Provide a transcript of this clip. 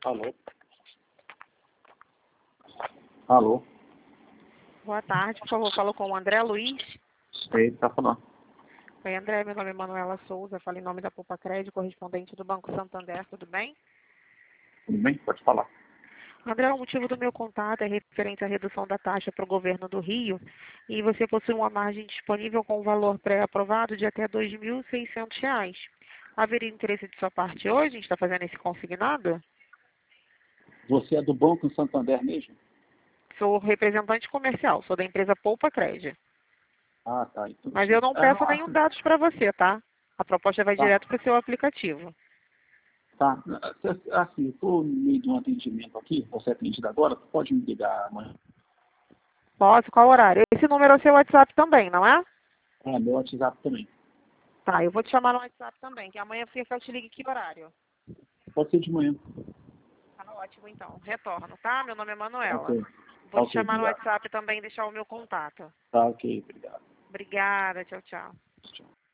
Alô? Alô? Boa tarde, por favor, falo com o André Luiz. Ele tá falando. Oi, André, meu nome é Manuela Souza, falo em nome da Poupa Crédito, correspondente do Banco Santander, tudo bem? Tudo bem? Pode falar. André, o motivo do meu contato é referente à redução da taxa para o governo do Rio e você possui uma margem disponível com um valor pré-aprovado de até R$ 2.600. Haveria interesse de sua parte hoje? A gente está fazendo esse consignado? Você é do Banco Santander mesmo? Sou representante comercial, sou da empresa Poupa Crédito. Ah, tá. Mas eu Entendi. não Ah, peço não, nenhum dados para você, tá? A proposta vai tá. direto para o seu aplicativo. Tá. Assim, eu tô no meio de um atendimento aqui. Você é atendido agora? Pode me ligar amanhã. Posso? Qual horário? Esse número é o seu WhatsApp também, não é? É, meu WhatsApp também. Tá, eu vou te chamar no WhatsApp também, que amanhã fica que eu te ligue que horário. Pode ser de manhã. Tá ótimo, então. Retorno, tá? Meu nome é Manuela. Ok. Vou te Ok, chamar no obrigado. WhatsApp também e deixar o meu contato. Tá, ok, obrigado. Obrigada, tchau, tchau. Tchau.